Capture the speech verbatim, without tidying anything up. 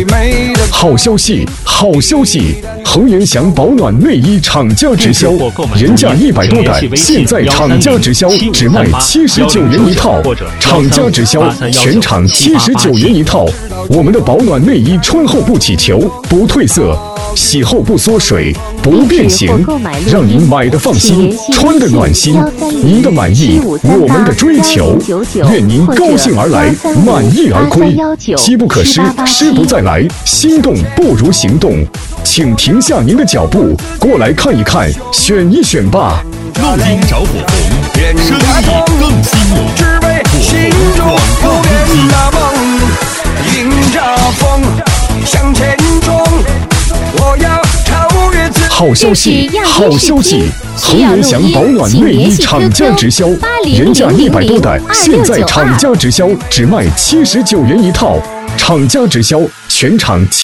好消息，好消息！恒源祥保暖内衣厂家直销，原价一百多袋，现在厂家直销只卖七十九元一套，厂家直销全场七十九元一套。我们的保暖内衣穿后不起球，不褪色。 洗后不缩水，不变形，让您买的放心，穿的暖心。您的满意，我们的追求。愿您高兴而来，满意而归。机不可失，失不再来。心动不如行动，请停下您的脚步，过来看一看，选一选吧。 录音找火红，生意更兴隆。火红广告日记。 迎着风向前冲。 我要超越自己。 好消息，好消息！恒源祥保暖内衣厂家直销，原价一百多袋，现在厂家直销只卖七十九元一套，厂家直销全场。